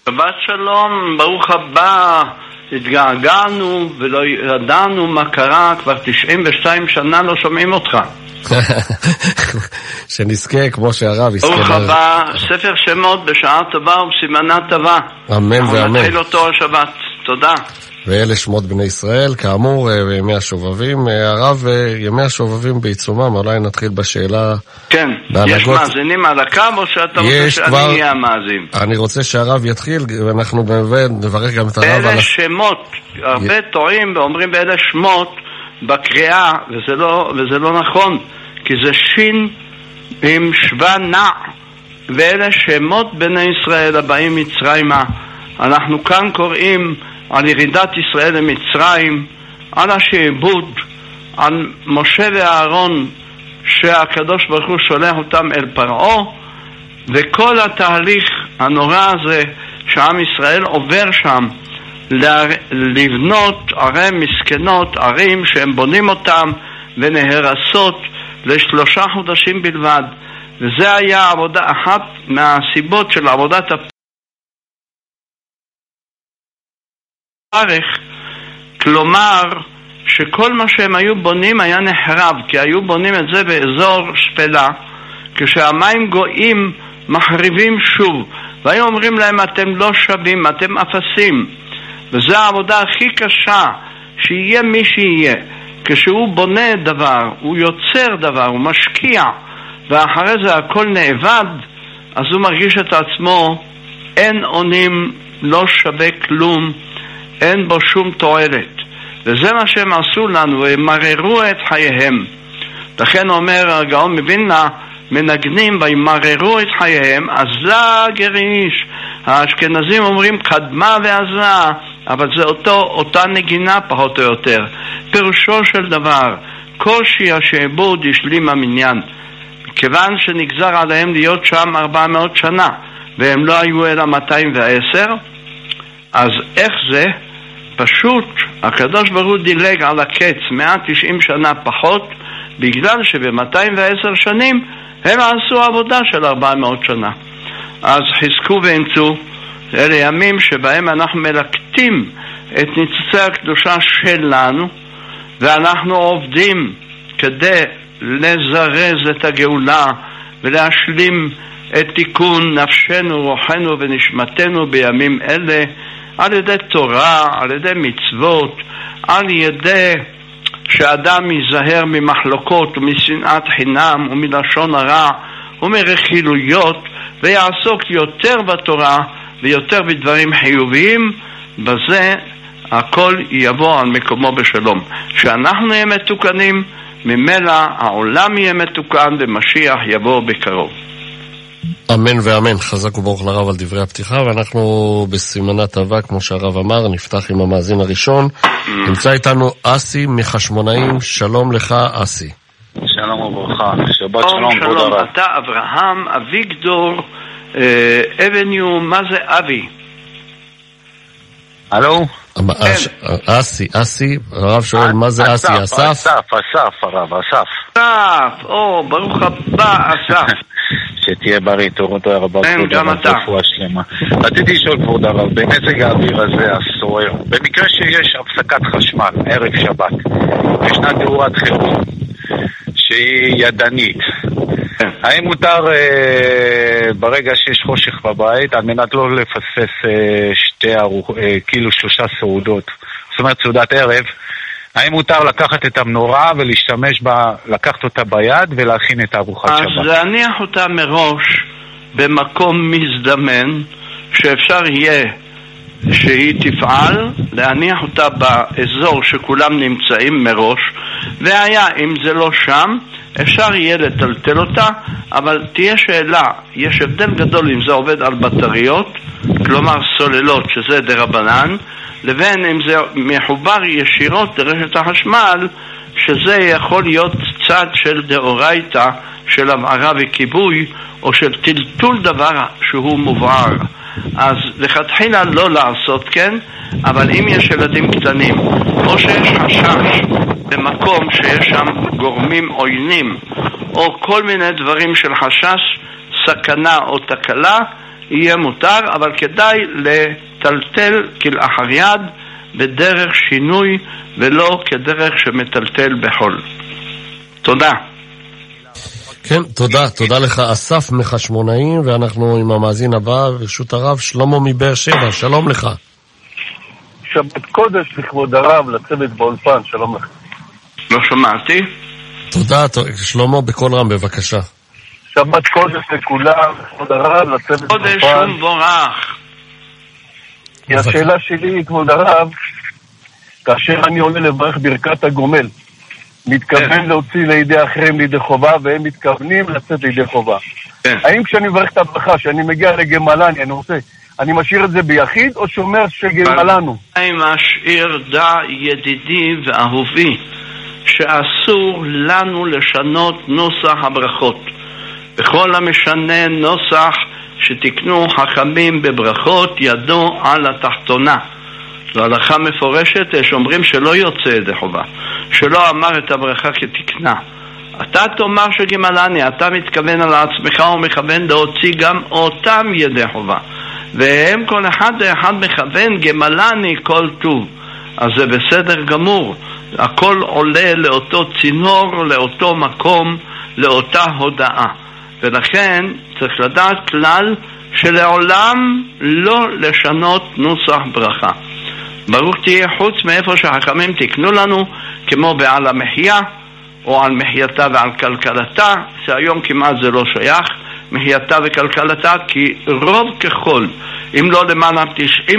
שבת שלום, ברוך הבא. התגעגענו ולא ידענו מה קרה, כבר 92 שנה לא שומעים אותך. שנזכה כמו שהרב יזכה. ברוך הבא, ספר שמות בשעה טובה ובסימנה טובה. אמן ואמן. אנחנו נתחיל אותו השבת. תודה. ואלה שמות בני ישראל, כאמור, ימי השובבים. הרב, ימי השובבים בעיצומם, אולי נתחיל בשאלה... כן, יש מאזינים על הקו או שאתה רוצה שאני אהיה המאזין? אני רוצה שהרב יתחיל, ואנחנו נברך גם את הרב. באלה שמות, הרבה טועים ואומרים באלה שמות בקריאה, וזה לא נכון, כי זה שין עם שווה נע, ואלה שמות בני ישראל הבאים מצרימה. אנחנו כאן קוראים על ירידת ישראל למצרים, על השעבוד, על משה ואהרון שהקדוש ברוך הוא שולח אותם אל פרעה, וכל התהליך הנורא הזה שעם ישראל עובר שם לבנות ערי מסכנות, ערים שהם בונים אותם ונהרסות ל3 חודשים בלבד. וזה היה עבודה, אחת מהסיבות של עבודת הפרך, כלומר שכל מה שהם היו בונים היה נחרב, כי היו בונים את זה באזור שפלה, כשהמים גויים מחריבים שוב, והיו אומרים להם אתם לא שווים, אתם אפסים. וזו העבודה הכי קשה, שיהיה מי שיהיה, כשהוא בונה דבר, הוא יוצר דבר, הוא משקיע, ואחרי זה הכל נאבד, אז הוא מרגיש את עצמו אין עונים, לא שווה כלום, אין בו שום תועלת. וזה מה שהם עשו לנו, הם מררו את חייהם. לכן אומר הגאון מווילנה, מנגנים וימררו את חייהם, עזה גריש. האשכנזים אומרים קדמה ועזה, אבל זה אותה נגינה פחות או יותר. פירושו של דבר, קושי השעבוד השלים המניין, כיוון שנגזר עליהם להיות שם 400 שנה, והם לא היו אלא 210, אז איך זה? פשוט הקדוש ברוך הוא דילג על הקץ 190 שנה פחות, בגלל שב-210 שנים הם עשו עבודה של 400 שנה. אז חזקו ואמצו, אלה ימים שבהם אנחנו מלקטים את ניצוצי הקדושה שלנו, ואנחנו עובדים כדי לזרז את הגאולה ולהשלים את תיקון נפשנו, רוחנו ונשמתנו בימים אלה, על ידי תורה, על ידי מצוות, על ידי שאדם ייזהר ממחלוקות ומשנאת חינם ומלשון הרע ומרכילויות, ויעסוק יותר בתורה ויותר בדברים חיוביים. בזה הכל יבוא על מקומו בשלום. שאנחנו נהיה מתוקנים, ממילא העולם יהיה מתוקן ומשיח יבוא בקרוב. אמן ואמן. חזק וברוך לרב על דברי הפתיחה, ואנחנו בסימנה טובה, כמו שהרב אמר. נפתח עם המאזין הראשון. נמצא איתנו אסי מחשמונאים. שלום לך אסי. שלום וברכה, שבת שלום. שלום, אתה אברהם אביגדור אבניו. מה זה אבי? הלו? אסי, הרב שואל מה זה אסי? אסף, הרב, אסף. ברוך הבא אסף. שתהיה בריא, תורתו הרבה, גם אתה. רפואה שלמה. רציתי לשאול כבוד הרב, במזג האוויר הזה הסוער, במקרה שיש הפסקת חשמל ערב שבת, ישנה תאורת חירום שהיא ידנית, האם מותר ברגע שיש חושך בבית, על מנת לא לפספס 3 סעודות, זאת אומרת סעודת ערב, האם מותר לקחת את המנורה ולהשתמש בה, לקחת אותה ביד ולהכין את ארוחת שבת? אז להניח אותה מראש במקום מזדמן, שאפשר יהיה שהיא תפעל, להניח אותה באזור שכולם נמצאים מראש, והיה אם זה לא שם, אפשר יהיה לטלטל אותה, אבל תהיה שאלה, יש הבדל גדול אם זה עובד על בטריות, כלומר סוללות שזה דרבנן, לבין אם זה מחובר ישירות לרשת החשמל, שזה יכול להיות צד של דאורייתא, של הבערה וכיבוי, או של טלטול דבר שהוא מובער. אז לכתחילה לא לעשות כן, אבל אם יש ילדים קטנים, או שיש חשש במקום שיש שם גורמים עוינים, או כל מיני דברים של חשש, סכנה או תקלה, יהיה מותר, אבל כדאי לטלטל כלאחר יד בדרך שינוי ולא כדרך שמטלטל בחול. תודה. כן, תודה לך אסף מחשמונאים, ואנחנו עם המאזין הבא, ברשות הרב שלמה מבאר שבע, שלום לך. שבת קודש לכבוד הרב, לצוות באולפן, שלום לך. לא שמעתי. תודה, שלמה בקול רם בבקשה. שבת קודש לכולם, לכבוד הרב, לצוות באולפן. קודש ומבורך. השאלה שלי, כבוד הרב, כאשר אני עולה לברך ברכת הגומל, מתכוון להוציא לידי אחרים לידי חובה, והם מתכוונים לצאת לידי חובה. האם כשאני מברך את הברכה, שאני מגיע לגמלני, אני משאיר את זה ביחיד, או שאומר שגמלנו? אני משאיר דע ידידי ואהובי, שאסור לנו לשנות נוסח הברכות. בכל המשנה נוסח שתקנו חכמים בברכות, ידו על התחתונה. זו הלכה מפורשת שאומרים שלא יוצא ידי חובה, שלא אמר את הברכה כתקנה. אתה תאמר שגמלני, אתה מתכוון על עצמך ומכוון להוציא גם אותם ידי חובה, והם כל אחד מכוון גמלני כל טוב, אז זה בסדר גמור. הכל עולה לאותו צינור, לאותו מקום, לאותה הודעה. ולכן צריך לדעת כלל שלעולם לא לשנות נוסח ברכה. ברוך תהיה, חוץ מאיפה שהחכמים תקנו לנו, כמו בעל המחיה או על מחייתה ועל כלכלתה, שהיום כמעט זה לא שייך, מחייתה וכלכלתה, כי רוב ככל, אם לא למעלה 90%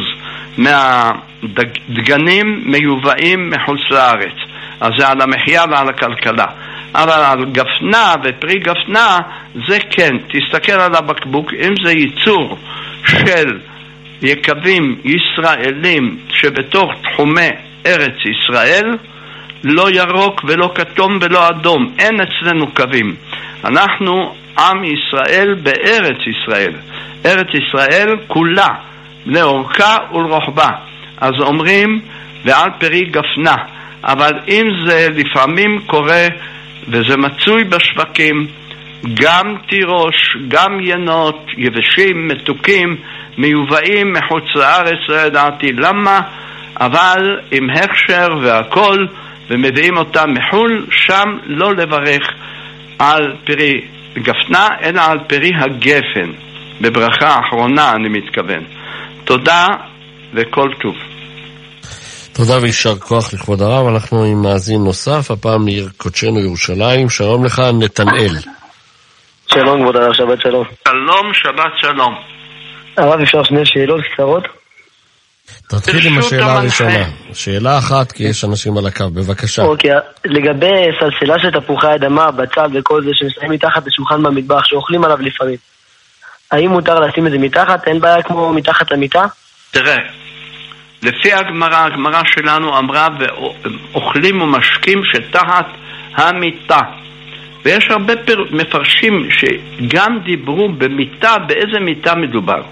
מהדגנים מיובאים מחוץ לארץ, אז זה על המחיה ועל הכלכלה. אבל על גפנה ופרי גפנה זה כן, תסתכל על הבקבוק, אם זה ייצור של יקבים ישראלים שבתוך תחומי ארץ ישראל, לא ירוק ולא כתום ולא אדום, אין אצלנו קווים. אנחנו עם ישראל בארץ ישראל, ארץ ישראל כולה לאורכה ולרוחבה, אז אומרים ועל פרי גפנה. אבל אם זה לפעמים קורה וזה מצוי בשווקים, גם תירוש, גם ינות, יבשים, מתוקים, מיובאים מחוץ לארץ, לא ידעתי למה, אבל עם הכשר והכל, ומביאים אותם מחול, שם לא לברך על פרי גפנה, אלא על פרי הגפן. בברכה האחרונה אני מתכוון. תודה וכל טוב. תודה וישר כוח לכבוד הרב. אנחנו עם מאזין נוסף, הפעם מעיר קודשנו ירושלים. שלום לך נתנאל. שלום כבוד הרב, שבת שלום. שלום, שבת שלום. הרב, אפשר שני שאלות קצרות? תתחיל עם השאלה הראשונה. שאלה אחת, כי יש אנשים על הקו, בבקשה. אוקיי, לגבי סלסלה של תפוחי אדמה, בצל וכל זה שנסעים מתחת לשולחן במטבח, שאוכלים עליו לפעמים, האם מותר לשים את זה מתחת? אין בעיה כמו מתחת למיטה? תראה, לפי הגמרא שלנו אמרה, ואוכלים ומשקים שתחת המיטה. ויש הרבה מפרשים שגם דיברו במיטה, באיזה מיטה מדובר.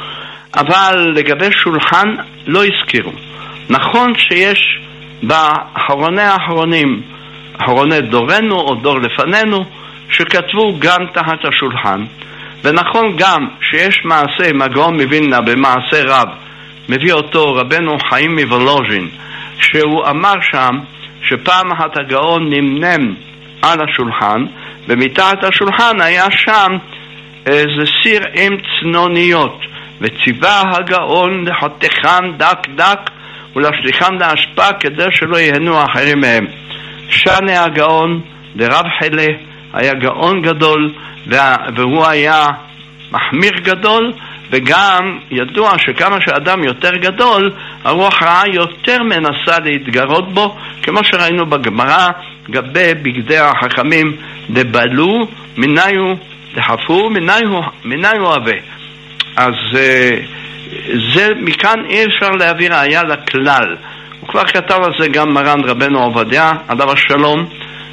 אבל לגבי שולחן לא הזכירו. נכון שיש באחרוני האחרונים, אחרוני דורנו או דור לפנינו, שכתבו גם תחת השולחן. ונכון גם שיש מעשה, מגאון מווילנה במעשה רב, מביא אותו רבנו חיים מוולוז'ין, שהוא אמר שם שפעם אחת הגאון נמנם על השולחן, ומתחת השולחן היה שם איזה סיר עם צנוניות, וציווה הגאון לחתכם דק דק ולהשליכם להשפעה כדי שלא יהנו אחרים מהם. שני הגאון דרב חלה היה גאון גדול, והוא היה מחמיר גדול, וגם ידוע שכמה שאדם יותר גדול, הרוח רעה יותר מנסה להתגרות בו, כמו שראינו בגמרא, גבי בגדי החכמים דבלו, מניו דחפו, מניו אהבה. אז זה מכאן אי אפשר להביא ראיה לכלל. הוא כבר כתב על זה גם מרן רבנו עובדיה, עליו השלום,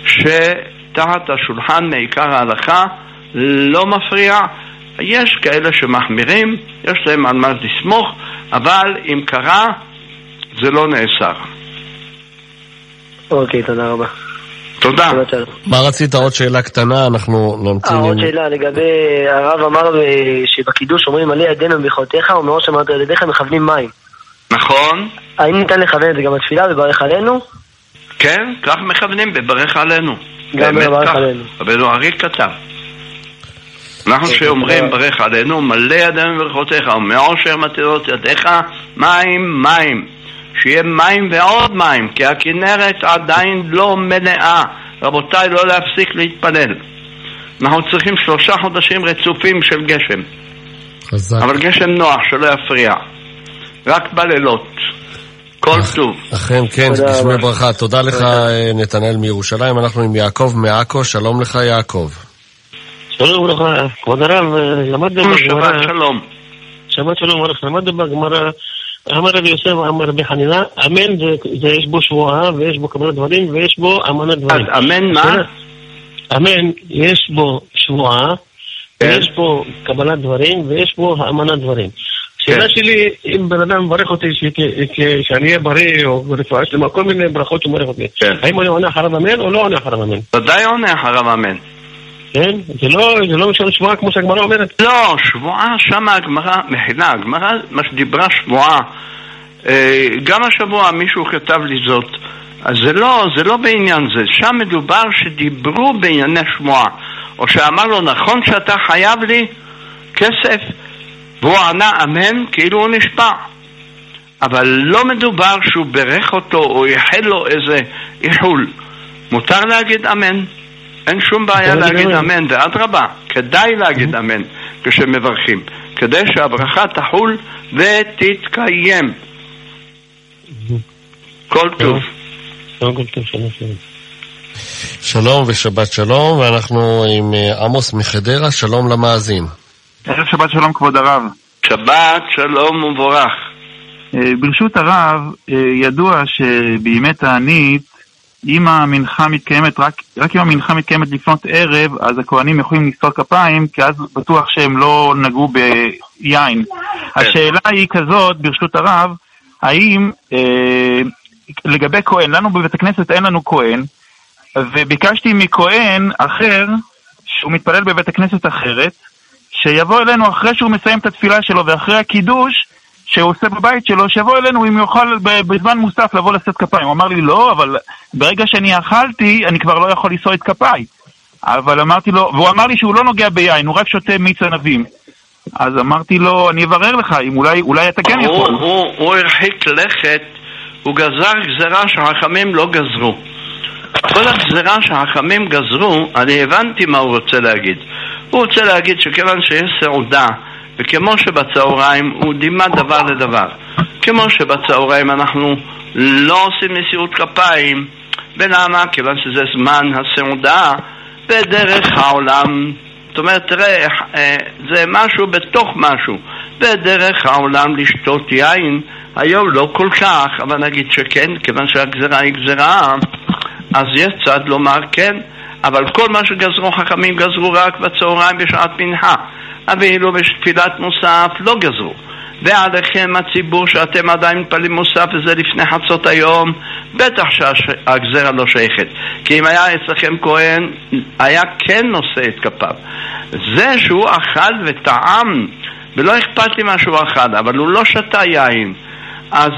שתחת השולחן מעיקר ההלכה לא מפריע. יש כאלה שמחמירים, יש להם על מה לסמוך, אבל אם קרה, זה לא נאסר. אוקיי, תודה רבה. תודה. מה רצית? עוד שאלה קטנה, אנחנו נמתין. עוד שאלה לגבי, הרב אמר שבקידוש אומרים מלא ידינו ברכותיך, ומראש אמרת ידיך מכוונים מים. נכון. האם ניתן לכוון את זה גם בתפילה וברך עלינו? כן, כך מכוונים בברך עלינו. גם בברך עלינו. רבנו ארי כתב. אנחנו שאומרים ברך עלינו, מלא ידינו ברכותיך, ומעושר מטרות ידיך, מים, מים. שיהיה מים ועוד מים, כי הכנרת עדיין לא מלאה. רבותיי, לא להפסיק להתפלל. אנחנו צריכים 3 חודשים רצופים של גשם. חזק. אבל גשם נוח, שלא יפריע. רק בלילות. כל טוב. אכן, כן, גשמי ברכה. תודה לך, נתנאל מירושלים. אנחנו עם יעקב מעכו. שלום לך, יעקב. שלום ברכה. כבוד הרב, למדנו בגמרא. שבת שלום. שבת שלום, למדנו בגמרא. אמר רבי יוסף, אמר רבי חנינא, אמן זה יש בו שבועה ויש בו קבלת דברים ויש בו אמנת דברים. אמן מה? אמן, יש בו שבועה ויש בו קבלת דברים ויש בו אמנת דברים. השאלה שלי, אם בן אדם מברך אותי שאני אהיה בריא או רפואה שלמה, כל מיני ברכות שמברך אותי, האם אני עונה אחריו אמן או לא עונה אחריו אמן? ודאי עונה אחריו אמן. כן? זה לא משנה שבועה כמו שהגמרא אומרת? לא, שבועה שמה הגמרא, מחילה, הגמרא מה שדיברה שבועה, גם השבוע מישהו כתב לי זאת, אז זה לא בעניין זה, שם מדובר שדיברו בענייני שבועה, או שאמר לו נכון שאתה חייב לי כסף, והוא ענה אמן כאילו הוא נשבע, אבל לא מדובר שהוא ברך אותו או יחל לו איזה איחול. מותר להגיד אמן, אין שום בעיה להגיד אמן, ואדרבה, כדאי להגיד אמן כשמברכים, כדי שהברכה תחול ותתקיים. כל טוב. שלום ושבת שלום, ואנחנו עם עמוס מחדרה. שלום למאזין. ערב שבת שלום כבוד הרב. שבת שלום ומבורך. ברשות הרב, ידוע שבימי תענית, אם המנחה מתקיימת, רק אם המנחה מתקיימת לפנות ערב, אז הכהנים יכולים לסתור כפיים, כי אז בטוח שהם לא נגעו ביין. השאלה היא כזאת, ברשות הרב, האם לגבי כהן, לנו בבית הכנסת אין לנו כהן, וביקשתי מכהן אחר, שהוא מתפלל בבית הכנסת אחרת, שיבוא אלינו אחרי שהוא מסיים את התפילה שלו, ואחרי הקידוש שהוא עושה בבית שלו, שיבוא אלינו אם יוכל בזמן מוסף לבוא לשאת כפיים. הוא אמר לי לא, אבל ברגע שאני אכלתי, אני כבר לא יכול לשוא את כפיי. אבל אמרתי לו, והוא אמר לי שהוא לא נוגע ביין, הוא רק שותה מיץ ענבים. אז אמרתי לו, אני אברר לך, אם אולי אתה כן יכול. הוא הרחיק לכת, הוא גזר גזרה שהחכמים לא גזרו. כל הגזרה שהחכמים גזרו, אני הבנתי מה הוא רוצה להגיד. הוא רוצה להגיד שכיוון שיש סעודה, וכמו שבצהריים הוא דימה דבר לדבר, כמו שבצהריים אנחנו לא עושים נשיאות כפיים, ולמה? כיוון שזה זמן הסעודה בדרך העולם. זאת אומרת, תראה, זה משהו בתוך משהו, בדרך העולם לשתות יין, היום לא כל כך, אבל נגיד שכן, כיוון שהגזרה היא גזרה, אז יש צד לומר כן, אבל כל מה שגזרו חכמים גזרו רק בצהריים בשעת מנחה, ואילו בתפילת מוסף לא גזרו. ועליכם הציבור שאתם עדיין מתפללים מוסף וזה לפני חצות היום, בטח שהגזרה לא שייכת, כי אם היה אצלכם כהן היה כן נושא את כפיו. זה שהוא אכל וטעם ולא אכפת לי מה שהוא אכל, אבל הוא לא שתה יין, אז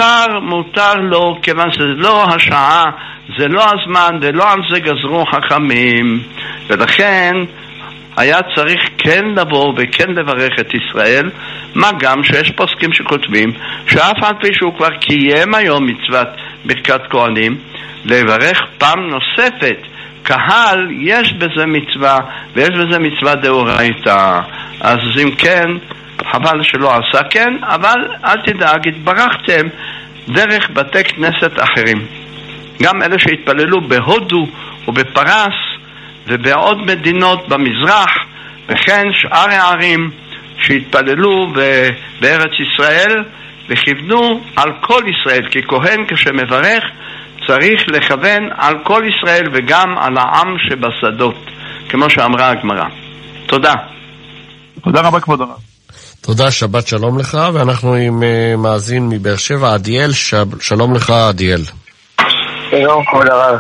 מותר לו, כיוון שזה לא השעה, זה לא הזמן, ולא על זה גזרו חכמים, ולכן היה צריך כן לבוא וכן לברך את ישראל, מה גם שיש פוסקים שכותבים שאף על פי שהוא כבר קיים היום מצוות ברכת כהנים, לברך פעם נוספת קהל, יש בזה מצווה, ויש בזה מצווה דאורייתא. אז אם כן, חבל שלא עשה כן, אבל אל תדאג, התברכתם דרך בתי כנסת אחרים. גם אלה שהתפללו בהודו ובפרס ובעוד מדינות במזרח, וכן שאר הערים שהתפללו בארץ ישראל וכיוונו על כל ישראל, כי כהן כשמברך צריך לכוון על כל ישראל וגם על העם שבשדות, כמו שאמרה הגמרא. תודה. תודה רבה כבוד הרב. תודה, שבת שלום לך, ואנחנו עם מאזין מבאר שבע, עדיאל. שלום לך עדיאל. שלום כבוד הרב.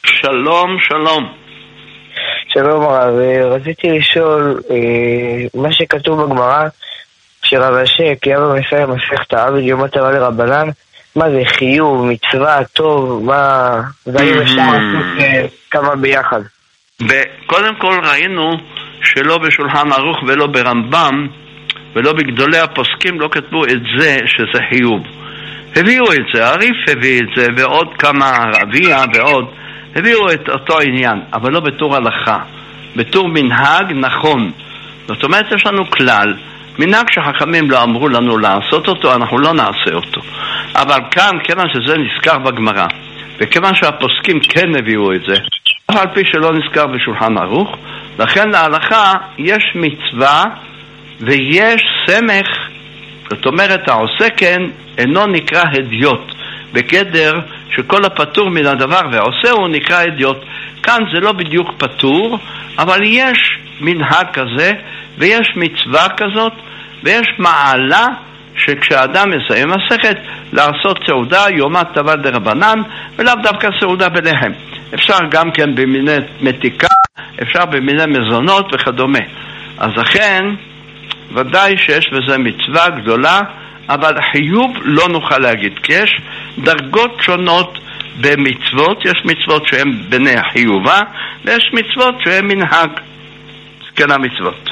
שלום, שלום. שלום הרב, רציתי לשאול, מה שכתוב בגמרא, שרב אשי קיימה מסיים מסכת עבד יום התורה לרבנן, מה זה חיוב, מצווה, טוב, מה... והאם אפשר לעשות כמה ביחד? קודם כל ראינו שלא בשולחן ערוך ולא ברמב"ם ולא בגדולי הפוסקים לא כתבו את זה שזה חיוב. הביאו את זה, הריף הביא את זה ועוד כמה רביע ועוד הביאו את אותו עניין, אבל לא בתור הלכה, בתור מנהג נכון. זאת אומרת, יש לנו כלל, מנהג שחכמים לא אמרו לנו לעשות אותו, אנחנו לא נעשה אותו. אבל כאן, כיוון שזה נזכר בגמרא, וכיוון שהפוסקים כן הביאו את זה, אף על פי שלא נזכר בשולחן ערוך, לכן להלכה יש מצווה ויש סמך, זאת אומרת, העושה כן אינו נקרא הדיוט, בגדר שכל הפטור מן הדבר והעושה הוא נקרא הדיוט. כאן זה לא בדיוק פטור, אבל יש מנהג כזה ויש מצווה כזאת ויש מעלה שכשאדם מסיים מסכת לעשות סעודה יום הטבה דרבנן, ולאו דווקא סעודה בלחם, אפשר גם כן במיני מתיקה, אפשר במיני מזונות וכדומה. אז לכן ודאי שיש בזה מצווה גדולה, אבל חיוב לא נוכל להגיד, כי יש דרגות שונות במצוות. יש מצוות שהן בני חיובה ויש מצוות שהן מנהג כן המצוות.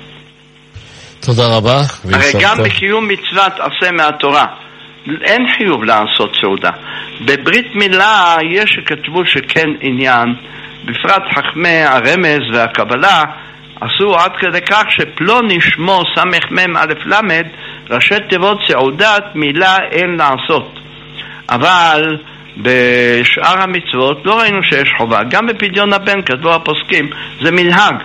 תודה רבה. הרי גם בקיום מצוות עשה מהתורה אין חיוב לעשות סעודה. בברית מילה יש שכתבו שכן עניין, בפרט חכמי הרמז והקבלה עשו עד כדי כך שפלוני שמו סמך מם א' למד ראשי תיבות סעודת מילה אין לעשות. אבל בשאר המצוות לא ראינו שיש חובה. גם בפדיון הבן כתבו הפוסקים זה מנהג,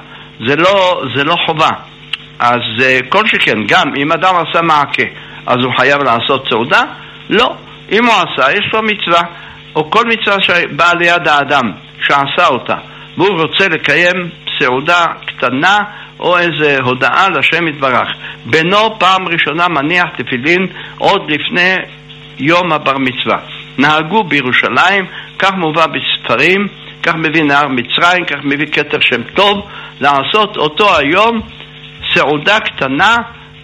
זה לא חובה. אז כל שכן, גם אם אדם עשה מעקה אז הוא חייב לעשות סעודה? לא. אם הוא עשה, יש לו מצווה, או כל מצווה שבאה ליד האדם שעשה אותה והוא רוצה לקיים סעודה קטנה או איזה הודעה לשם יתברך, בנו פעם ראשונה מניח תפילין עוד לפני יום הבר מצווה. נהגו בירושלים, כך מובא בספרים, כך מביא נהר מצרים, כך מביא כתר שם טוב, לעשות אותו היום סעודה קטנה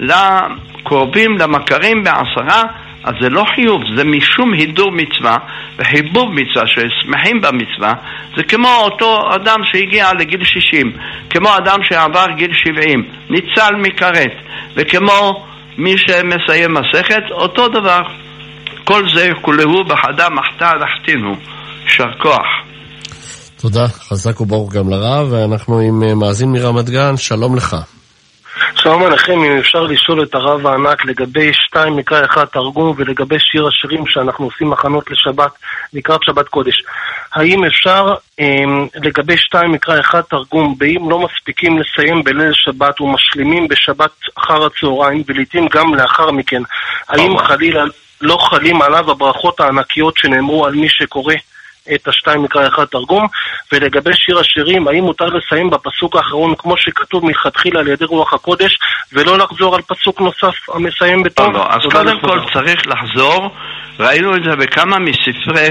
לקורבים, למכרים בעשרה. אז זה לא חיוב, זה משום הידור מצווה וחיבוב מצווה ששמחים במצווה. זה כמו אותו אדם שהגיע לגיל 60, כמו אדם שעבר גיל 70, ניצל מקרת, וכמו מי שמסיים מסכת, אותו דבר. כל זה כולהו בחדה מחתה לחתינו. שר כוח. תודה, חזק וברוך גם לרב. ואנחנו עם מאזין מרמת גן, שלום לך. שלום עליכם, אם אפשר לשאול את הרב הענק לגבי 2 מקרא 1 תרגום ולגבי שיר השירים שאנחנו עושים מחנות לשבת לקראת שבת קודש. האם אפשר לגבי 2 מקרא 1 תרגום, באם לא מספיקים לסיים בליל שבת ומשלימים בשבת אחר הצהריים ולעיתים גם לאחר מכן, האם חלילה לא חלים עליו הברכות הענקיות שנאמרו על מי שקורא את 2 מקרא 1 תרגום? ולגבי שיר השירים, האם מותר לסיים בפסוק האחרון כמו שכתוב מלכתחילה על ידי רוח הקודש ולא לחזור על פסוק נוסף המסיים בטוב? לא, אז קודם כל צריך לחזור. ראינו את זה בכמה מספרי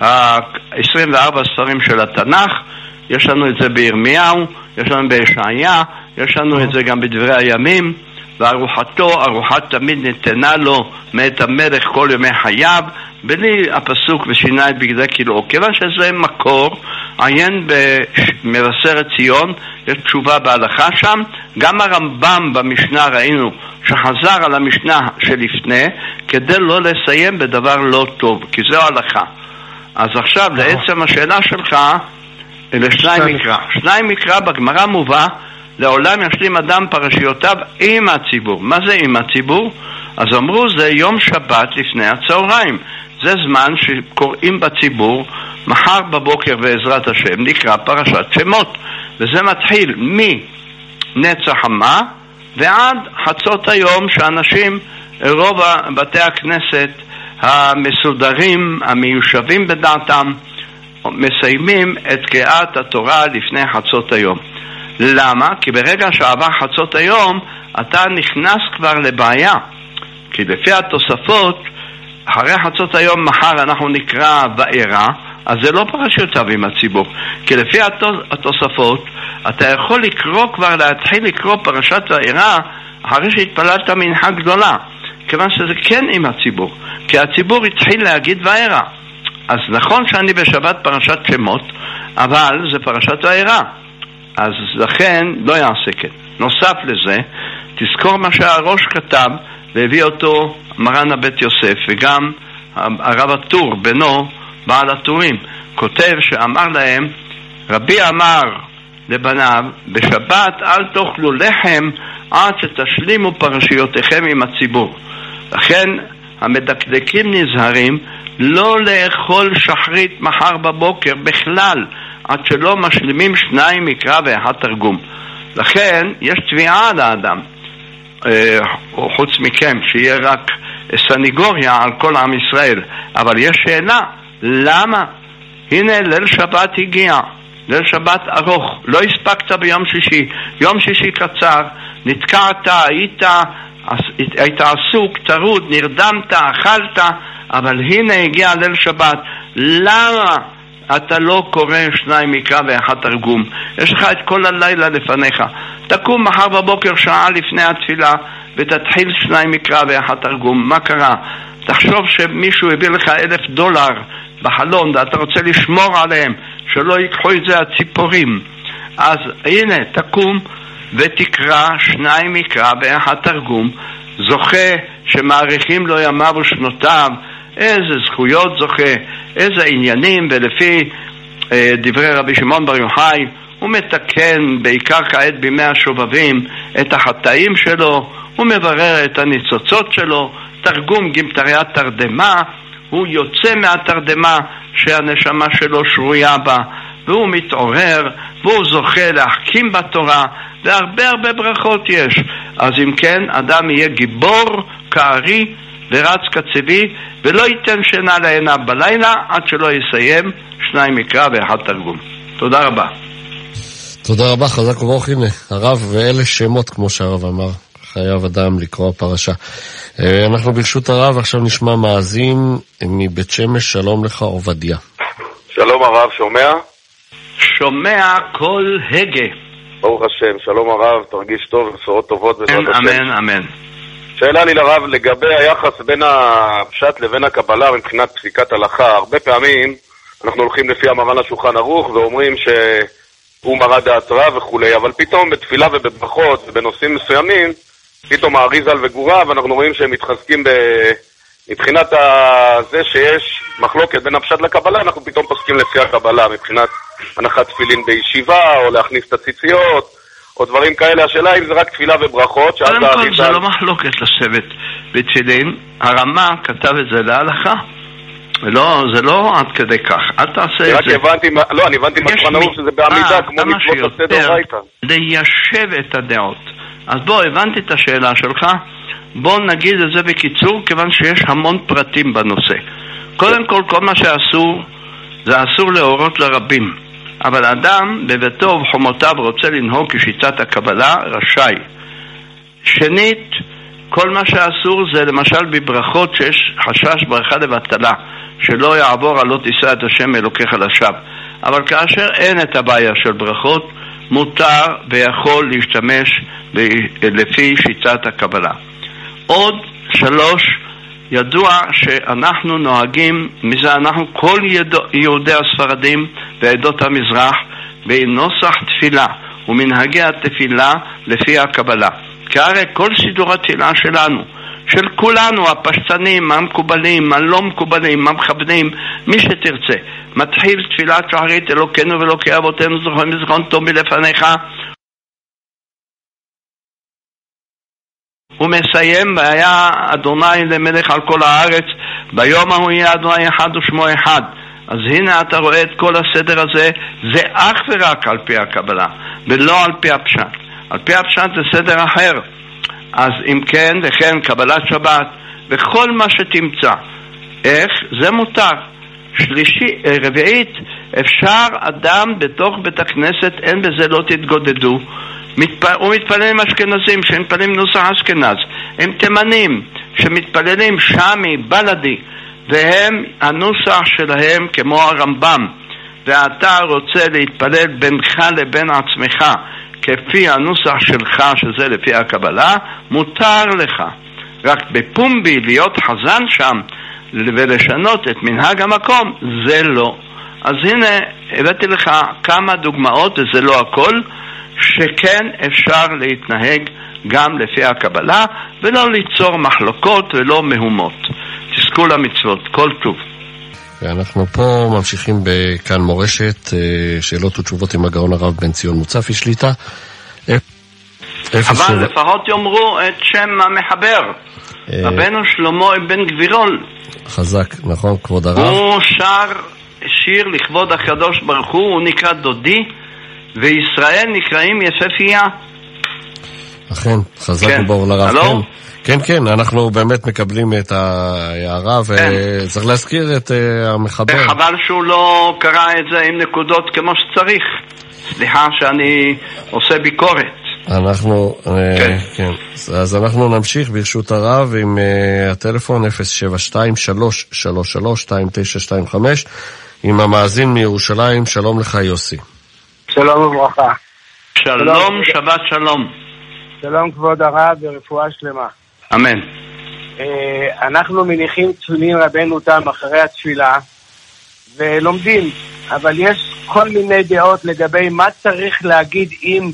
24 ספרים של התנ"ך. יש לנו את זה בירמיהו, יש לנו בישעיה, יש לנו את זה גם בדברי הימים. וארוחתו, ארוחת תמיד ניתנה לו מאת המלך כל ימי חייו, בלי הפסוק ושינה את בגדי כלאו. כיוון שזה מקור, עיין במבשרת ציון, יש תשובה בהלכה שם. גם הרמב"ם במשנה ראינו שחזר על המשנה שלפני, כדי לא לסיים בדבר לא טוב, כי זו הלכה. אז עכשיו לעצם השאלה שלך, אלה 2 מקרא. 2 מקרא בגמרא מובא, לעולם ישלים אדם פרשיותיו עם הציבור. מה זה עם הציבור? אז אמרו זה יום שבת לפני הצהריים. זה זמן שקוראים בציבור, מחר בבוקר בעזרת השם נקרא פרשת שמות, וזה מתחיל מנצח חמה ועד חצות היום, שאנשים, רוב בתי הכנסת המסודרים, המיושבים בדעתם, מסיימים את קריאת התורה לפני חצות היום. למה? כי ברגע שעבר חצות היום אתה נכנס כבר לבעיה, כי לפי התוספות אחרי חצות היום מחר אנחנו נקרא וארא, אז זה לא פרשיות עם הציבור, כי לפי התוספות אתה יכול כבר להתחיל לקרוא פרשת וארא אחרי שהתפללת מנחה גדולה, כיוון שזה כן עם הציבור, כי הציבור התחיל להגיד וארא. אז נכון שאני בשבת פרשת שמות, אבל זה פרשת וארא, אז לכן לא יעשה כן. נוסף לזה, תזכור מה שהראש כתב והביא אותו מרן הבית יוסף, וגם הרב הטור בנו בעל הטורים כותב שאמר להם, רבי אמר לבניו, בשבת אל תאכלו לחם עד שתשלימו פרשיותיכם עם הציבור. לכן המדקדקים נזהרים לא לאכול שחרית מחר בבוקר בכלל עד שלא משלימים 2 מקרא ואחד תרגום. לכן יש תביעה על האדם, חוץ מכם, שיהיה רק סניגוריה על כל עם ישראל. אבל יש שאלה, למה? הנה ליל שבת הגיע, ליל שבת ארוך, לא הספקת ביום שישי, יום שישי קצר, נתקעת, היית עסוק, טרוד, נרדמת, אכלת, אבל הנה הגיע ליל שבת. למה אתה לא קורא 2 מקרא ואחד תרגום? יש לך את כל הלילה לפניך, תקום מחר בבוקר שעה לפני התפילה ותתחיל 2 מקרא ואחד תרגום. מה קרה? תחשוב שמישהו הביא לך $1,000 בחלון ואתה רוצה לשמור עליהם שלא ייקחו את זה הציפורים. אז הנה תקום ותקרא 2 מקרא ואחד תרגום. זוכה שמעריכים לו ימיו ושנותיו, איזה זכויות זוכה, איזה עניינים. ולפי דברי רבי שמעון בר יוחאי, הוא מתקן בעיקר כעת בימי השובבים את החטאים שלו, הוא מברר את הניצוצות שלו. תרגום גמטריה תרדמה, הוא יוצא מהתרדמה שהנשמה שלו שרויה בה, והוא מתעורר והוא זוכה להחכים בתורה, והרבה ברכות יש. אז אם כן, אדם יהיה גיבור כארי ורץ קצבי, ולא ייתן שינה לעיניו בלילה עד שלא יסיים 2 מקרא ואחד תרגום. תודה רבה. תודה רבה, חזק וברוך. הנה הרב, ואלה שמות כמו שהרב אמר, חייב אדם לקרוא פרשה. אנחנו ברשות הרב, עכשיו נשמע מאזין מבית שמש. שלום לך עובדיה. שלום הרב, שומע? שומע כל הגה. ברוך השם, שלום הרב, תרגיש טוב, בשורות טובות. אמן, אמן. שאלה לי לרב לגבי היחס בין הפשט לבין הקבלה מבחינת פסיקת הלכה. הרבה פעמים אנחנו הולכים לפי המרן השולחן ערוך ואומרים שהוא מרא דעת רב וכולי, אבל פתאום בתפילה ובברכות ובנושאים מסוימים פתאום האריז"ל וגורה, ואנחנו רואים שהם מתחזקים מבחינת זה שיש מחלוקת בין הפשט לקבלה, אנחנו פתאום פוסקים לפי הקבלה מבחינת הנחת תפילין בישיבה או להכניס את הציציות או דברים כאלה. השאלה אם זה רק תפילה וברכות. קודם כל זה לא מחלוקת לשבת בתפילין, הרמה כתב את זה להלכה, זה לא עד כדי כך, אל תעשה את זה. אני הבנתי מהשולחן שזה בעמידה כמו מצוות הסדר ראית ליישב את הדעות. אז בוא, הבנתי את השאלה שלך, בוא נגיד את זה בקיצור, כיוון שיש המון פרטים בנושא. קודם כל, כל מה שאסור זה אסור להורות לרבים, אבל אדם בביתו ובחומותיו רוצה לנהוג כשיטת הקבלה, רשאי. שנית, כל מה שאסור זה למשל בברכות שיש חשש ברכה לבטלה, שלא יעבור על לא תישא את השם אלוקיך לשווא. אבל כאשר אין את הבעיה של ברכות, מותר ויכול להשתמש לפי שיטת הקבלה. עוד 3, ידוע שאנחנו נוהגים, מזה אנחנו כל יהודי הספרדים ועדות המזרח, בנוסח תפילה ומנהגי התפילה לפי הקבלה. כי הרי כל סידור התפילה שלנו, של כולנו, הפשטנים, המקובלים, הלא מקובלים, המכבדים, מי שתרצה, מתחיל תפילת שחרית אלוקינו ואלוקי אבותינו זכרם וזכרם טוב מלפניך, הוא מסיים, והיה אדוני למלך על כל הארץ, ביום ההוא יהיה אדוני אחד ושמו אחד. אז הנה אתה רואה את כל הסדר הזה, זה אך ורק על פי הקבלה ולא על פי הפשט. על פי הפשט זה סדר אחר. אז אם כן, לכן קבלת שבת וכל מה שתמצא, איך? זה מותר. רביעית, אפשר אדם בתוך בית הכנסת, אין בזה לא תתגודדו. הוא מתפלל עם אשכנזים שמתפללים נוסח אשכנז, הם תימנים שמתפללים שמי, בלדי, והם, הנוסח שלהם כמו הרמב"ם, ואתה רוצה להתפלל בינך לבין עצמך כפי הנוסח שלך, שזה לפי הקבלה, מותר לך. רק בפומבי להיות חזן שם ולשנות את מנהג המקום, זה לא. אז הנה הבאתי לך כמה דוגמאות, וזה לא הכל, שכן אפשר להתנהג גם לפי הקבלה ולא ליצור מחלוקות ולא מהומות. תזכו למצוות, כל טוב. ואנחנו פה ממשיכים בכאן מורשת, שאלות ותשובות עם הגאון הרב בן ציון מוצפי שליטה. אבל לפחות יאמרו את שם המחבר, רבנו שלמה בן גבירול. חזק, נכון, כבוד הרב? הוא שר שיר לכבוד הקדוש ברוך הוא נקרא דודי, וישראל נקראים יפהפייה. אכן, חזק וברוך לרב. כן, כן, אנחנו באמת מקבלים את ההערה, וצריך להזכיר את המחבר. חבל שהוא לא קרא את זה עם נקודות כמו שצריך. סליחה שאני עושה ביקורת. אנחנו, כן. אז אנחנו נמשיך ברשות הרב עם הטלפון 072-333-2925 עם המאזין מירושלים. שלום לך יוסי. שלום וברכה. שלום, שבת שלום. שלום כבוד הרב ורפואה שלמה. אמן. אנחנו מניחים תפילין רבנו תם אחרי התפילה ולומדים, אבל יש כל מיני דעות לגבי מה צריך להגיד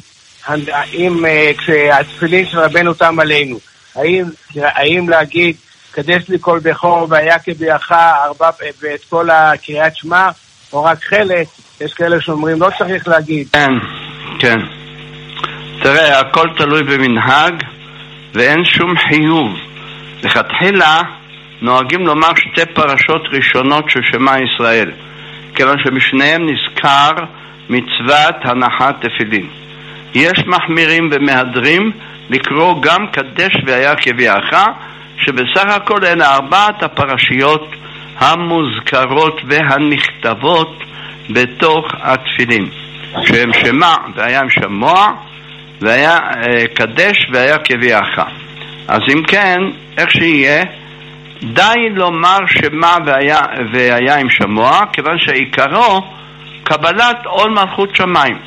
אם כשהתפילין של רבנו תם עלינו. האם להגיד קדש לי כל בכור והיה כביאך ואת כל הקריאת שמע, או רק חלק? יש כאלה שאומרים לא צריך להגיד. כן, כן. תראה, הכל תלוי במנהג ואין שום חיוב. לכתחילה נוהגים לומר שתי פרשות ראשונות של שמע ישראל, כיוון שמשניהם נזכר מצוות הנחת תפילין. יש מחמירים ומהדרים לקרוא גם קדש והיה כביאך, שבסך הכל הן 4 הפרשיות המוזכרות והנכתבות בתוך התפילין, שהם שמע והיה עם שמוע והיה קדש והיה כביאך. אז אם כן, איך שיהיה, די לומר שמע והיה עם שמוע, כיוון שעיקרו קבלת עול מלכות שמיים.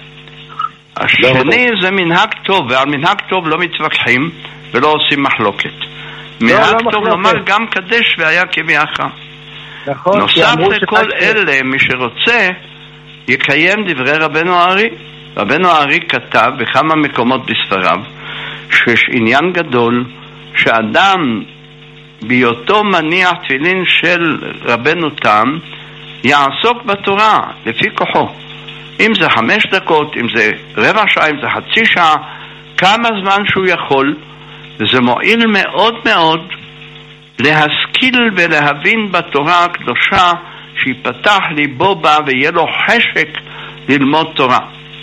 השני זה מנהג טוב, ועל מנהג טוב לא מתווכחים ולא עושים מחלוקת. מנהג טוב לומר גם קדש והיה כביאך. נוסף לכל אלה, מי שרוצה יקיים דברי רבנו הארי. רבנו הארי כתב בכמה מקומות בספריו שיש עניין גדול שאדם בהיותו מניח תפילין של רבנו תם יעסוק בתורה לפי כוחו. אם זה 5 דקות, אם זה רבע שעה, אם זה חצי שעה, כמה זמן שהוא יכול. וזה מועיל מאוד מאוד להשכיל ולהבין בתורה הקדושה, שיפתח ליבו בה ויהיה לו חשק ללמוד תורה.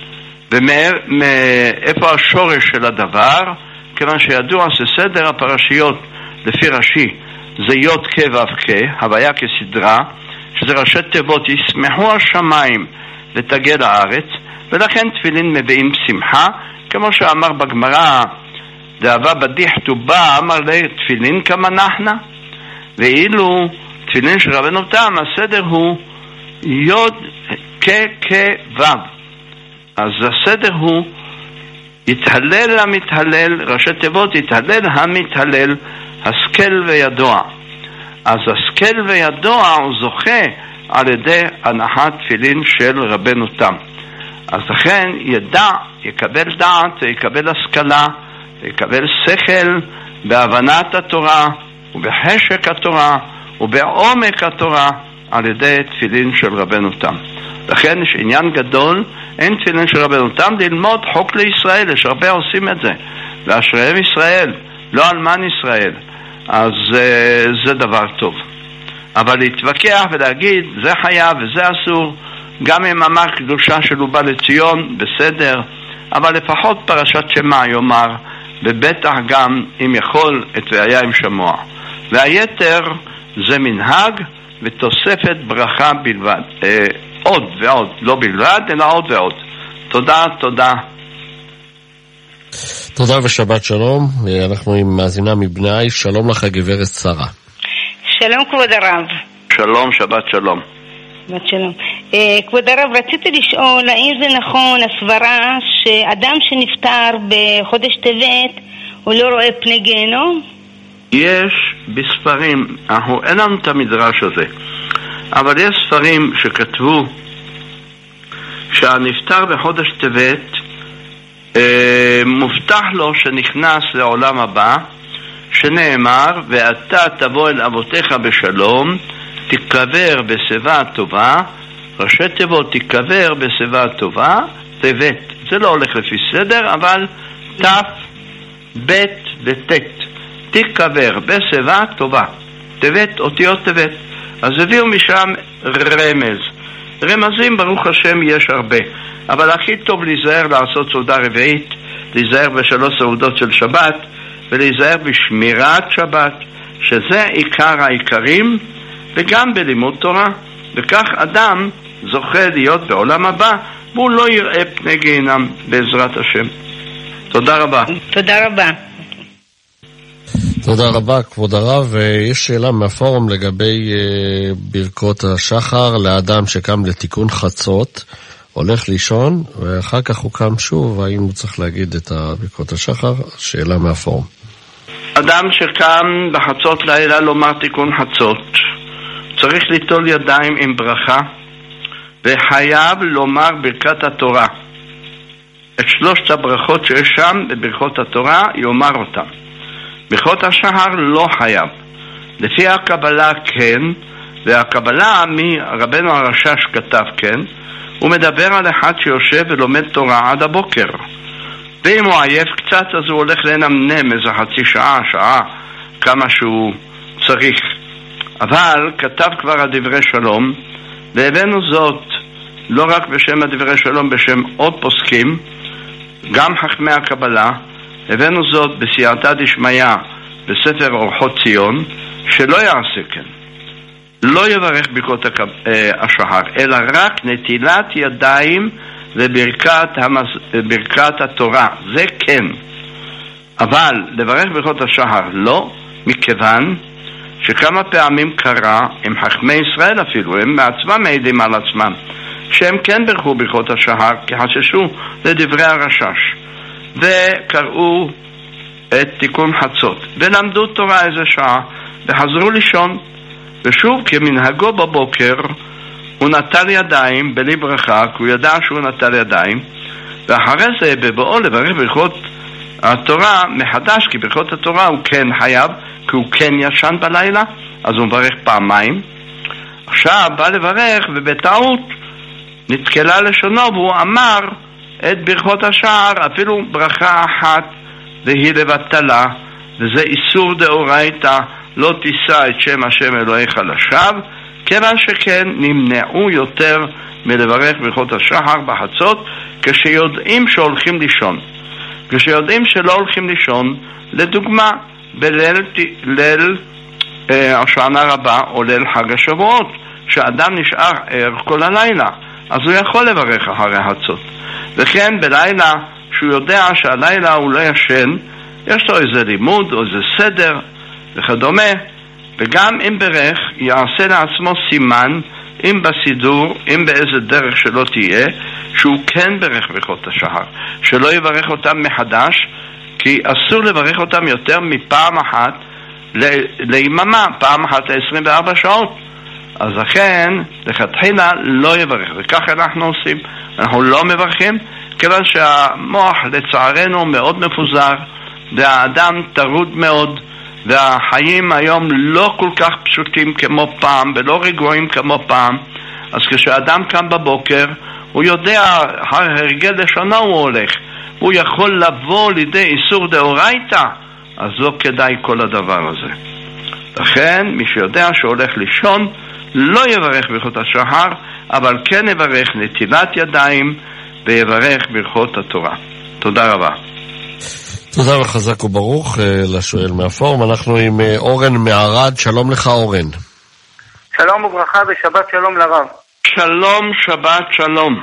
ומאיפה השורש של הדבר? כיוון שידוע שסדר הפרשיות לפי רש"י זה יוד כ' ו' כ', הוויה כסדרה, שזה ראשי תיבות ישמחו השמיים ותגל הארץ, ולכן תפילין מביאים שמחה, כמו שאמר בגמרא, דאבה בדיח טובה, אמר לי תפילין כמה נחנה. ואילו תפילין של רבנו תם, הסדר הוא יוד כ' ו'. אז הסדר הוא יתהלל המתהלל, ראשי תיבות יתהלל המתהלל, השכל וידוע. אז השכל וידוע הוא זוכה על ידי הנחת תפילין של רבנו תם. אז לכן ידע, יקבל דעת, יקבל השכלה, יקבל שכל בהבנת התורה ובחשק התורה ובעומק התורה על ידי תפילין של רבנו תם. לכן יש עניין גדול, אין תפילין של רבנו תם, ללמוד חוק לישראל. יש הרבה עושים את זה, ואשריהם ישראל, לא אלמן ישראל. אז זה דבר טוב. אבל להתווכח ולהגיד זה חייב וזה אסור, גם אם אמר קדושה של ובא לציון, בסדר, אבל לפחות פרשת שמע יאמר, ובטח גם אם יכול את והיה עם שמוע. והיתר זה מנהג ותוספת ברכה בלבד, עוד ועוד, לא בלבד אלא עוד ועוד. תודה, תודה. תודה ושבת שלום. אנחנו עם מאזינה מבני. שלום לך גברת שרה. שלום כבוד הרב. שלום, שבת שלום. שבת שלום. כבוד הרב, רציתי לשאול, האם זה נכון הסברה שאדם שנפטר בחודש טבת הוא לא רואה פני גיהנום? יש בספרים, אין לנו את המדרש הזה, אבל יש ספרים שכתבו שהנפטר בחודש טבת מובטח לו שנכנס לעולם הבא, שנאמר ואתה תבוא אל אבותיך בשלום, תיקבר בשיבה טובה, ראשי תיבות תיקבר בשיבה טובה, טבת. זה לא הולך לפי סדר, אבל תף, בית וטט, תיקבר בשיבה טובה, טבת, אותיות טבת. אז הביאו משם רמז. רמזים ברוך השם יש הרבה, אבל הכי טוב להיזהר לעשות סעודה רביעית, להיזהר בשלוש סעודות של שבת, ולהיזהר בשמירת שבת, שזה עיקר העיקרים, וגם בלימוד תורה. וכך אדם זוכה להיות בעולם הבא, והוא לא יראה פני גיהנם בעזרת השם. תודה רבה. תודה רבה. תודה רבה, כבוד הרב. יש שאלה מהפורום לגבי ברכות השחר לאדם שקם לתיקון חצות, הולך לישון, ואחר כך הוא קם שוב, האם הוא צריך להגיד את ברכות השחר? שאלה מהפורום. אדם שקם בחצות לילה לומר תיקון חצות, צריך ליטול ידיים עם ברכה, וחייב לומר ברכת התורה. את שלושת הברכות שיש שם בברכות התורה יאמר אותם. ברכות השחר לא חייב. לפי הקבלה כן, והקבלה מרבנו הרשש כתב כן, הוא מדבר על אחד שיושב ולומד תורה עד הבוקר. ואם הוא עייף קצת אז הוא הולך לנמנם איזה חצי שעה, שעה, כמה שהוא צריך. אבל כתב כבר הדברי שלום, והבאנו זאת לא רק בשם הדברי שלום, בשם עוד פוסקים, גם חכמי הקבלה, הבאנו זאת בסייעתא דשמיא בספר אורחות ציון, שלא יעשה כן, לא יברך ברכות השחר, אלא רק נטילת ידיים וברכת התורה, זה כן. אבל לברך ברכות השחר לא, מכיוון שכמה פעמים קרה עם חכמי ישראל אפילו, הם בעצמם מעידים על עצמם שהם כן ברכו ברכות השחר כי חששו לדברי הרשש, וקראו את תיקון חצות ולמדו תורה איזה שעה וחזרו לישון, ושוב כמנהגו בבוקר הוא נטל ידיים בלי ברכה, כי הוא ידע שהוא נטל ידיים, ואחרי זה בבואו לברך ברכות התורה מחדש, כי ברכות התורה הוא כן חייב, כי הוא כן ישן בלילה, אז הוא מברך פעמיים. עכשיו בא לברך ובטעות נתקלה לשונו והוא אמר את ברכות השחר, אפילו ברכה אחת, והיא לבטלה, וזה איסור דאורייתא, לא תישא את שם השם אלוהיך לשווא, כיוון שכן נמנעו יותר מלברך ברכות השחר בחצות כשיודעים שהולכים לישון. כשיודעים שלא הולכים לישון, לדוגמה בליל השנה רבה או ליל חג השבועות, שאדם נשאר ער כל הלילה, אז הוא יכול לברך אחרי חצות. וכן בלילה שהוא יודע שהלילה הוא לא ישן, יש לו איזה לימוד או איזה סדר וכדומה, וגם אם ברך יעשה לעצמו סימן, אם בסידור, אם באיזה דרך שלא תהיה, שהוא כן ברך ברכות השחר, שלא יברך אותם מחדש, כי אסור לברך אותם יותר מפעם אחת ליממה, פעם אחת ל-24 שעות. אז לכן לכתחילה לא יברך, וכך אנחנו עושים, אנחנו לא מברכים, כיוון שהמוח לצערנו מאוד מפוזר, והאדם טרוד מאוד, והחיים היום לא כל כך פשוטים כמו פעם ולא רגועים כמו פעם. אז כשאדם קם בבוקר הוא יודע, הרגל לשונו הוא הולך, הוא יכול לבוא לידי איסור דאורייתא, אז לא כדאי כל הדבר הזה. לכן מי שיודע שהולך לישון לא יברך ברכות השחר, אבל כן יברך נטילת ידיים ויברך ברכות התורה. תודה רבה. תודה וחזק וברוך לשואל מהפורום. אנחנו עם אורן מערד. שלום לך אורן. שלום וברכה ושבת שלום לרב. שלום, שבת שלום.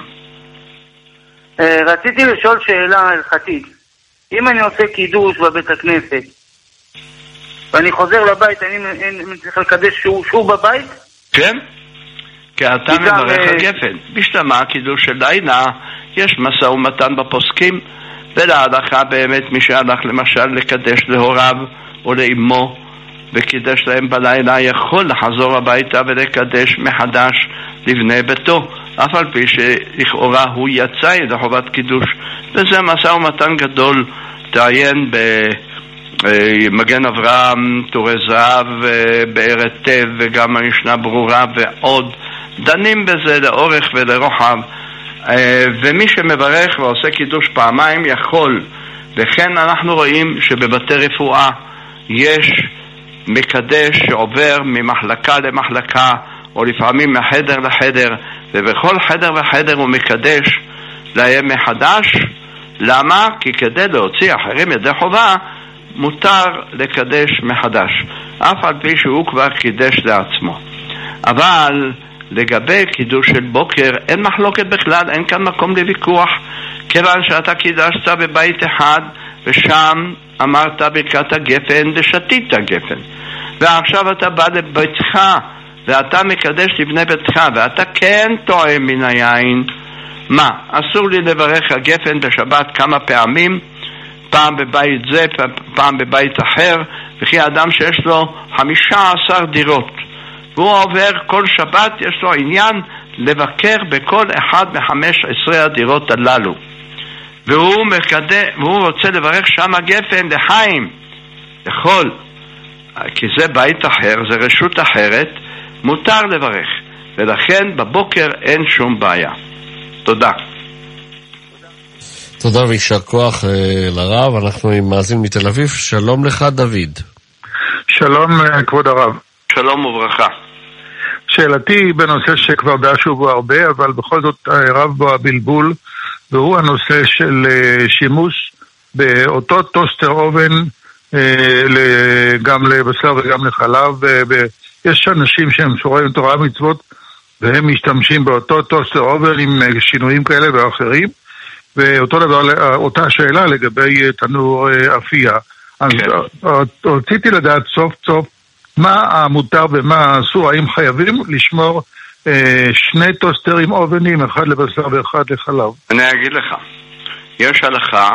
רציתי לשאול שאלה הלכתית. אם אני עושה קידוש בבית הכנסת ואני חוזר לבית, אני צריך לקדש שוב בבית? כן? כי אתה מברך הגפן. בשלמה קידוש של לילה, יש משא ומתן בפוסקים, ולהלכה באמת מי שהלך למשל לקדש להוריו או לאמו וקידש להם בלילה יכול לחזור הביתה ולקדש מחדש לבני ביתו, אף על פי שלכאורה הוא יצא ידי חובת קידוש. וזה משא ומתן גדול, תעיין במגן אברהם, תורי זהב, באר היטב, וגם המשנה ברורה ועוד, דנים בזה לאורך ולרוחב. ומי שמברך ועושה קידוש פעמיים יכול. וכן אנחנו רואים שבבתי רפואה יש מקדש שעובר ממחלקה למחלקה או לפעמים מחדר לחדר, ובכל חדר וחדר הוא מקדש להם מחדש. למה? כי כדי להוציא אחרים ידי חובה מותר לקדש מחדש, אף על פי שהוא כבר קידש לעצמו. אבל לגבי קידוש של בוקר אין מחלוקת בכלל, אין כאן מקום לוויכוח, כיוון שאתה קידשת בבית אחד ושם אמרת ברכת הגפן ושתית הגפן, ועכשיו אתה בא לביתך ואתה מקדש לבני ביתך ואתה כן טועה מן היין. מה? אסור לי לברך הגפן בשבת כמה פעמים, פעם בבית זה, פעם בבית אחר, וכי אדם שיש לו 15 דירות והוא עובר כל שבת, יש לו עניין לבקר בכל אחד מ-15 הדירות הללו, והוא רוצה לברך שם הגפן לחיים, יכול, כי זה בית אחר, זה רשות אחרת, מותר לברך, ולכן בבוקר אין שום בעיה. תודה. תודה וישר כוח לרב. אנחנו עם מאזין מתל אביב. שלום לך דוד. שלום כבוד הרב. שלום וברכה. שאלתי בנושא שכבר דשו בו הרבה, אבל בכל זאת רב בו הבלבול, והוא הנושא של שימוש באותו טוסטר אובן גם לבשר וגם לחלב. יש אנשים שהם שומרים תורה ומצוות והם משתמשים באותו טוסטר אובן עם שינויים כאלה ואחרים, ואותו דבר, אותה שאלה לגבי תנור אפייה. אז רציתי לדעת סוף סוף מה המותר ומה האסור, האם חייבים לשמור שני טוסטרים אובנים, אחד לבשר ואחד לחלב? אני אגיד לך, יש הלכה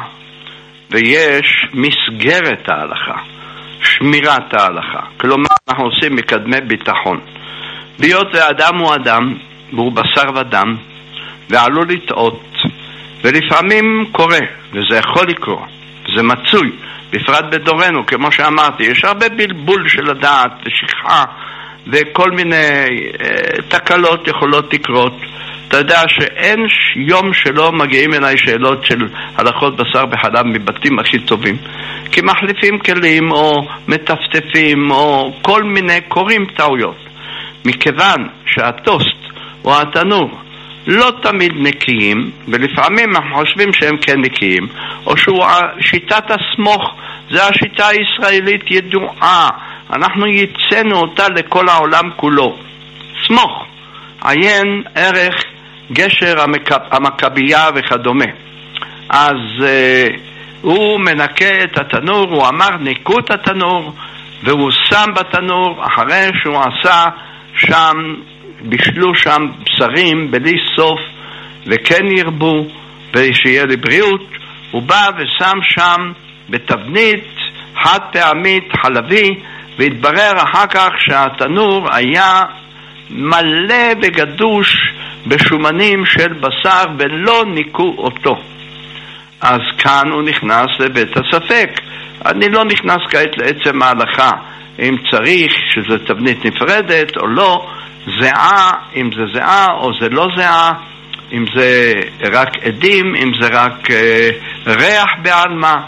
ויש מסגרת ההלכה, שמירת ההלכה, כלומר אנחנו עושים מקדמי ביטחון. להיות ואדם הוא אדם והוא בשר ודם ועלול לטעות, ולפעמים קורה, וזה יכול לקרות, זה מצוי, בפרט בדורנו, כמו שאמרתי, יש הרבה בלבול של הדעת ושכחה וכל מיני תקלות יכולות לקרות. אתה יודע שאין יום שלא מגיעים אליי שאלות של הלכות בשר בחלב מבתים הכי טובים, כי מחליפים כלים או מטפטפים או כל מיני, קורים טעויות, מכיוון שהטוסט או התנור לא תמיד נקיים, ולפעמים אנחנו חושבים שהם כן נקיים, או שהוא שיטת הסמוך, זה השיטה הישראלית ידועה, אנחנו ייצאנו אותה לכל העולם כולו. סמוך, עיין ערך גשר המכבייה וכדומה. אז הוא מנקה את התנור, הוא אמר ניקו את התנור, והוא שם בתנור אחרי שהוא עשה שם, בישלו שם בשרים בלי סוף וכן ירבו ושיהיה לבריאות. הוא בא ושם שם בתבנית חד פעמית חלבי, והתברר אחר כך שהתנור היה מלא וגדוש בשומנים של בשר ולא ניקו אותו. אז כאן הוא נכנס לבית הספק. אני לא נכנס כעת לעצם ההלכה אם צריך שזה תבנית נפרדת או לא, זהה, אם זה זהה או זה לא זהה, אם זה רק עדים, אם זה רק ריח בעלמה.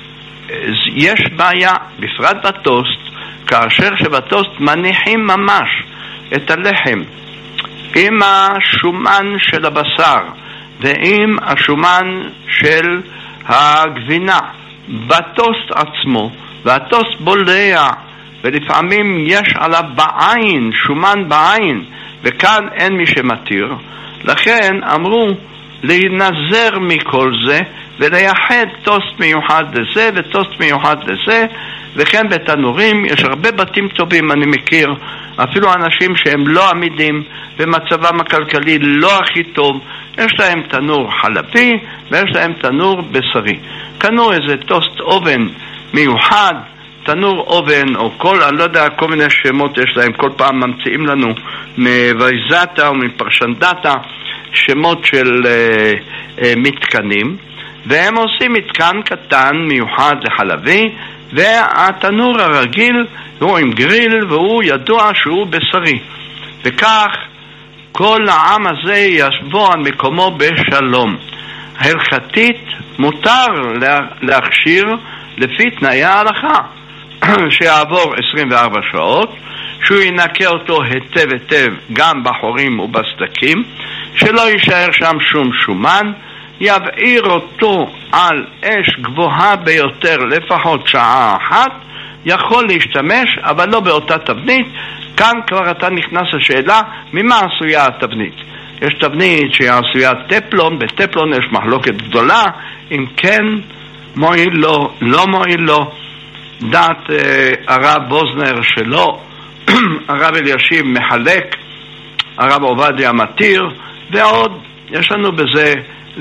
יש בעיה, בפרט בטוסט, כאשר שבטוסט מניחים ממש את הלחם עם השומן של הבשר ועם השומן של הגבינה בטוסט עצמו, והטוסט בולע, ולפעמים יש עליו בעין, שומן בעין, וכאן אין מי שמתיר. לכן אמרו להינזר מכל זה ולייחד טוסט מיוחד לזה וטוסט מיוחד לזה. וכן בתנורים יש הרבה בתים טובים, אני מכיר אפילו אנשים שהם לא עמידים ומצבם הכלכלי לא הכי טוב, יש להם תנור חלבי ויש להם תנור בשרי. קנו איזה טוסט אובן מיוחד, תנור אובן או אני לא יודע, כל מיני שמות יש להם, כל פעם ממציאים לנו מוויזטה או מפרשנדטה שמות של מתקנים, והם עושים מתקן קטן מיוחד לחלבי, והתנור הרגיל הוא עם גריל והוא ידוע שהוא בשרי, וכך כל העם הזה ישבו על מקומו בשלום. הלכתית מותר להכשיר לפי תנאי ההלכה שיעבור 24 שעות, שהוא ינקה אותו היטב היטב גם בחורים ובסדקים, שלא יישאר שם שום שומן, יבעיר אותו על אש גבוהה ביותר לפחות שעה אחת, יכול להשתמש אבל לא באותה תבנית. כאן כבר אתה נכנס לשאלה ממה עשויה התבנית. יש תבנית שהיא עשויה טפלון, בטפלון יש מחלוקת גדולה אם כן מועיל לו, לא מועיל לו. דעת הרב בוזנר שלו, הרב אלישיב מחלק, הרב עובדיה מתיר, ועוד יש לנו בזה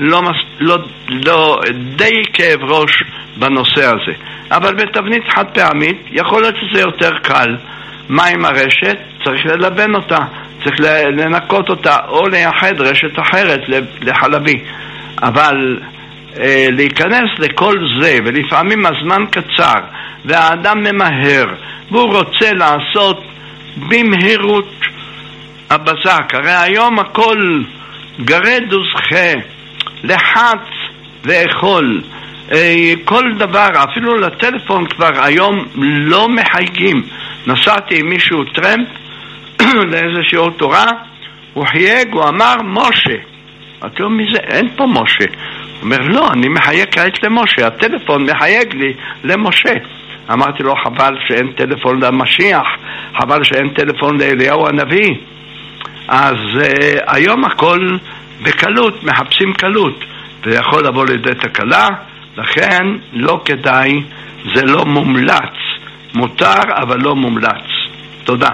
לא די כאב ראש בנושא הזה. אבל בתבנית חד פעמית יכול להיות שזה יותר קל. מים הרשת צריך ללבן אותה, צריך לנקות אותה או לייחד רשת אחרת לחלבי, אבל להיכנס לכל זה, ולפעמים הזמן קצר והאדם ממהר והוא רוצה לעשות במהירות הבזק, הרי היום הכל גרד וזכה, לחץ ואכול, כל דבר, אפילו לטלפון כבר היום לא מחייגים. נסעתי עם מישהו טרמפ לאיזה שיעור תורה, הוא חייג, הוא אמר משה. אמרתי לו, מי זה? אין פה משה. הוא אומר, לא, אני מחייג כעת למשה, הטלפון מחייג לי למשה. אמרתי לו, חבל שאין טלפון למשיח, חבל שאין טלפון לאליהו הנביא. אז היום הכל בקלות, מחפשים קלות, ויכול לבוא לידי תקלה, לכן לא כדאי, זה לא מומלץ, מותר אבל לא מומלץ. תודה.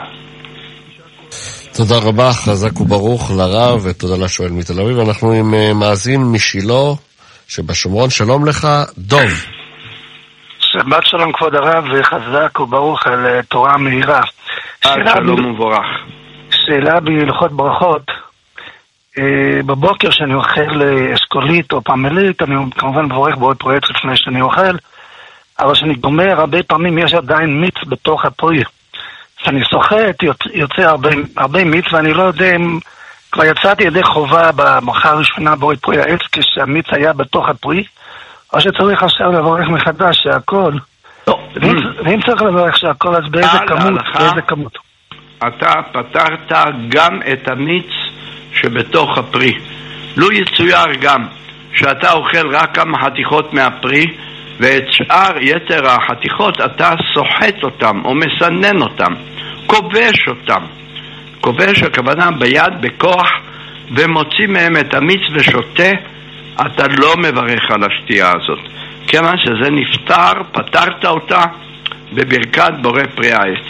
תודה רבה, חזק וברוך לרב, ותודה לשואל מתל אביב. אנחנו עם מאזין משילו שבשומרון. שלום לך, דוב. שבת שלום כבוד הרב, וחזק וברוך על תורה מהירה. שלום וברך. שאלה בהלכות ברכות. בבוקר שאני אוכל אשכולית או פמלית, אני כמובן מבורך בעוד פרויקט לפני שאני אוכל, אבל שאני גומר, הרבה פעמים יש עדיין מיץ בתוך הפרי. כשאני סוחט, יוצא הרבה מיץ, ואני לא יודע אם כבר יצאתי ידי חובה במחה הראשונה בעוד פרי העץ, כשהמיץ היה בתוך הפרי, או שצריך עכשיו לברך מחדש שהכל. לא. ואם צריך לברך שהכל, אז באיזה כמות? באיזה כמות? אתה פתרת גם את המיץ שבתוך הפרי. לא יצויר גם שאתה אוכל רק כמה חתיכות מהפרי, ואת שאר יתר החתיכות אתה סוחט אותם או מסנן אותם, כובש אותם. כובש הכוונה ביד בכוח, ומוציא מהם את המיץ ושותה. אתה לא מברך על השתייה הזאת, כיוון שזה נפטר, פתרת אותה בברכת בורא פרי העץ.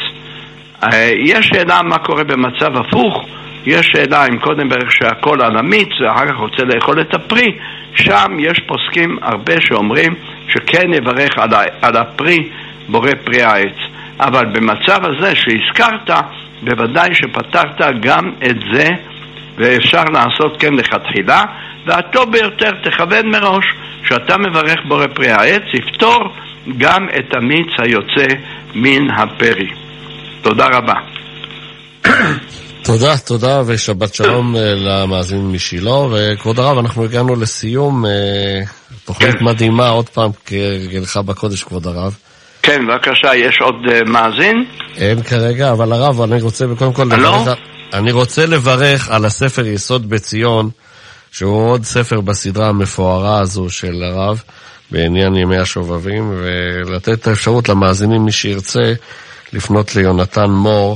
יש שאלה מה קורה במצב הפוך. יש שאלה אם קודם ברך שהכל על המיץ ואחר כך רוצה לאכול את הפרי. שם יש פוסקים הרבה שאומרים שכן יברך על הפרי בורא פרי העץ. אבל במצב הזה שהזכרת, בוודאי שפתרת גם את זה, ואפשר לעשות כן לכתחילה, והטוב ביותר תכוון מראש שאתה מברך בורא פרי העץ, יפתור גם את המיץ היוצא מן הפרי. תודה רבה. תודה ושבת שלום למאזין משילו. וכבוד הרב, אנחנו הגענו לסיום תוכנית מדהימה, עוד פעם כהרגלך בקודש כבוד הרב. כן, בבקשה, יש עוד מאזין? אין כרגע, אבל הרב, אני רוצה קודם כל אני רוצה לברך על הספר יסוד בציון, שהוא עוד ספר בסדרה המפוארה הזו של הרב בעניין ימי השובבים, ולתת את האפשרות למאזינים מי שירצה לפנות ליונתן מור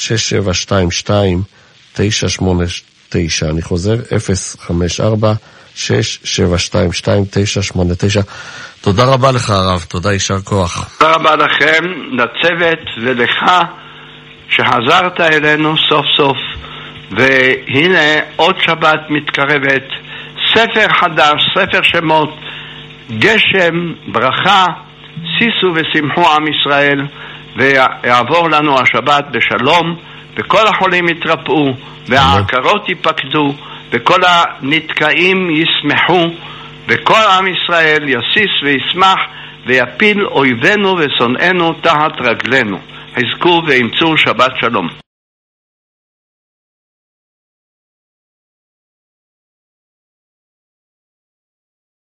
ל-054-6722-989. אני חוזר, 054-6722-989. תודה רבה לך הרב, תודה, יישר כוח. תודה רבה לכם, לצוות ולך שחזרת אלינו סוף סוף, והנה עוד שבת מתקרבת, ספר חדש, ספר שמות, גשם, ברכה, שישו ושמחו עם ישראל, ויעבור לנו השבת בשלום, וכל החולים יתרפאו, והעקרות ייפקדו, וכל הנתקעים ישמחו, וכל עם ישראל יסיס וישמח, ויפיל אויבינו ושונאינו תחת רגלינו. חזקו ואמצו שבת שלום.